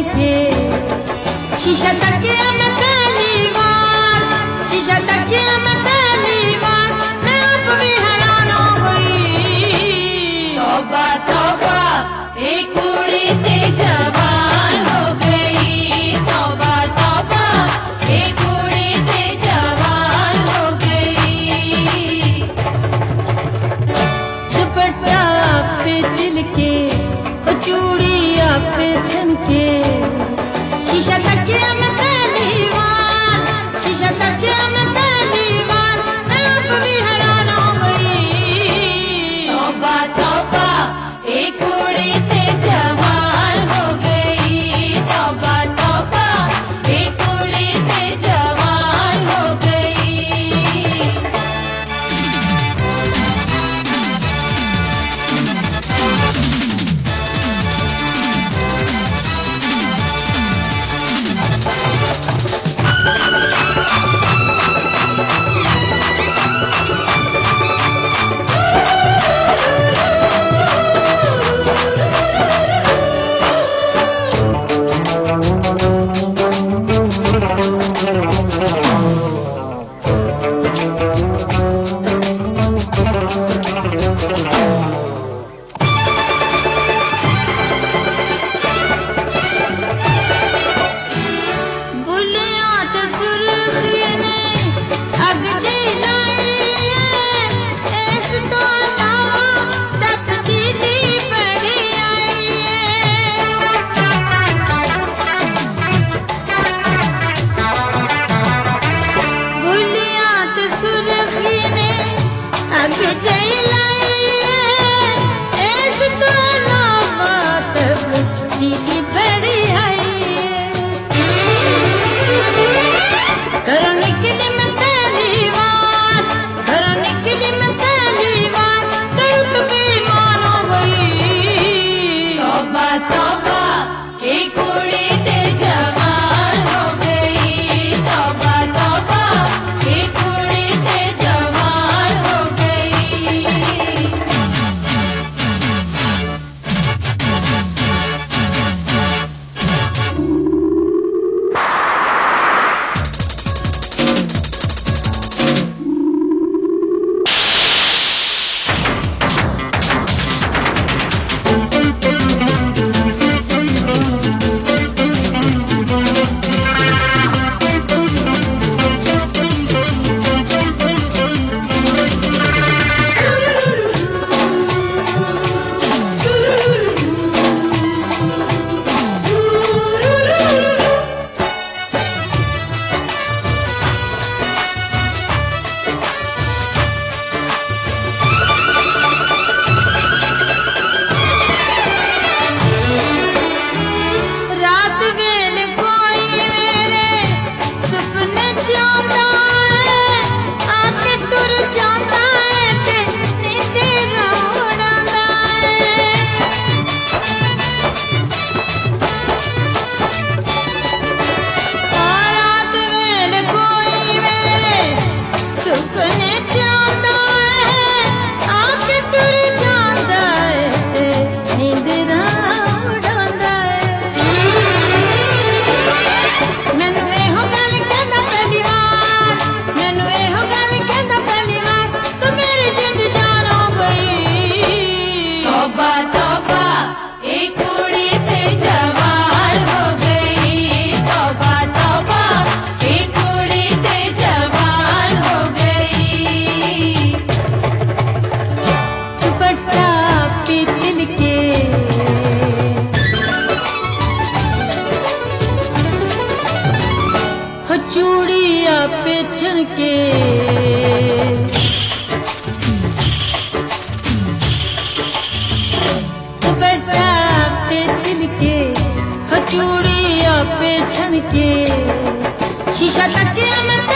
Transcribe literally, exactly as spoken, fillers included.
के शीशा तकिया में पहली बार, शीशा तकिया में पहली बार मैं अब भी हैरान हो गई। तौबा तौबा एक कुड़ी से जवान हो गई, तौबा तौबा एक कुड़ी से जवान हो गई। दुपट्टा पे दिल के चूड़िया पे झमके शीशा तकिया में पहली बार, शीशा तकिया में पहली बार मैं अब भी हैरान हो गई। तौबा तौबा एक कुड़ी से जवान हो गई, तौबा तौबा एक कुड़ी से जवान हो गई। चूड़िया पे छनके दुपट्टा पे दिल के चूड़िया पे छनके शीशा तकिया में